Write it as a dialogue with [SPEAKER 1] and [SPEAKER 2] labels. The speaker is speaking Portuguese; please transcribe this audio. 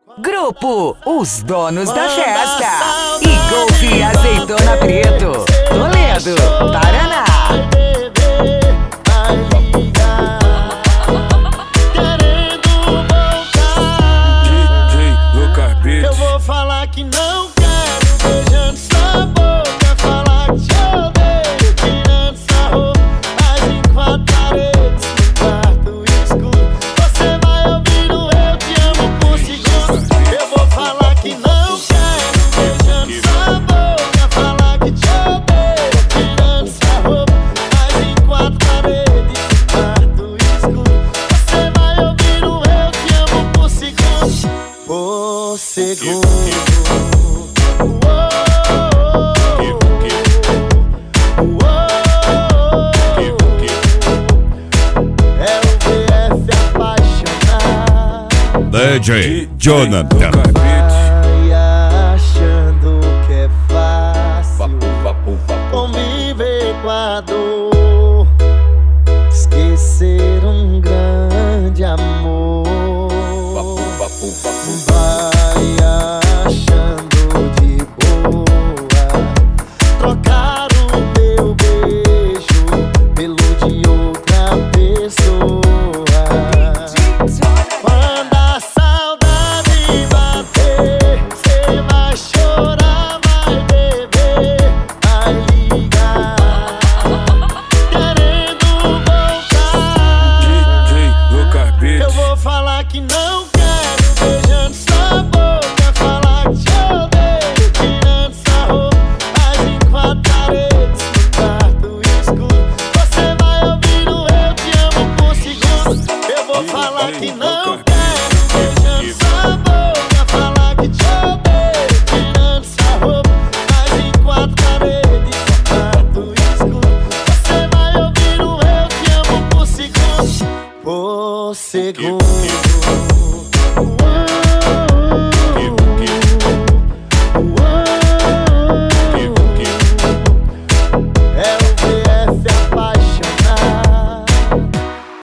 [SPEAKER 1] Grupo Os Donos da Festa e Golfe Azeitona Preto, Toledo, Paraná.
[SPEAKER 2] Eu vou falar que não quero, beijando sua boca. Falar que te odeio, tirando sua roupa. Mas em quatro paredes, no quarto escuro, você vai ouvir o eu te amo por segundos. Eu vou falar que não quero, beijando sua boca. Falar que te odeio, tirando sua roupa. Mas em quatro paredes, no quarto escuro, você vai ouvir o eu te amo por segundos. Por segundo.
[SPEAKER 3] DJ Jonathan.
[SPEAKER 2] Vai achando que é fácil conviver com a dor, esquecer um grande amor. Vai achando de boa trocar o meu beijo pelo de outra pessoa. Quando a saudade bater, cê vai chorar, vai beber, vai ligar, querendo voltar. Eu vou falar que não quero, beijando sua boca. Falar que te odeio, tirando sua roupa. Mas em quatro paredes, no quarto escuro, você vai ouvir o eu te amo por segundos. Eu vou falar que não quero, beijando sua boca. Falar que te odeio, tirando sua roupa. Mas em quatro paredes, no quarto escuro, você vai ouvir o eu te amo por segundos. Por segundo.